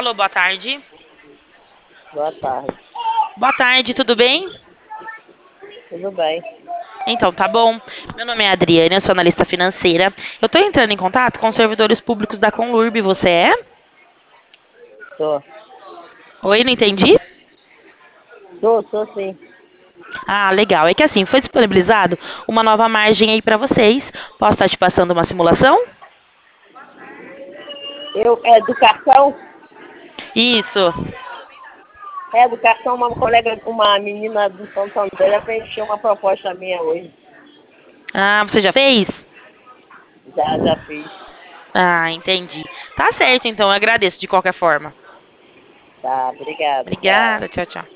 Alô, boa tarde. Boa tarde. Boa tarde, tudo bem? Tudo bem? Então, tá bom. Meu nome é Adriana, eu sou analista financeira. Eu tô entrando em contato com os servidores públicos da Conlurb, você é? Tô. Oi, não entendi? Tô sim. Ah, legal. É que assim, foi disponibilizado uma nova margem aí pra vocês. Posso estar te passando uma simulação? Do cartão? Isso. Do cartão, uma colega, uma menina do Santander ela preencheu uma proposta minha hoje. Ah, você já fez? Já fiz. Ah, entendi. Tá certo, então, eu agradeço de qualquer forma. Tá, obrigada. Tchau. Obrigada, tchau, tchau.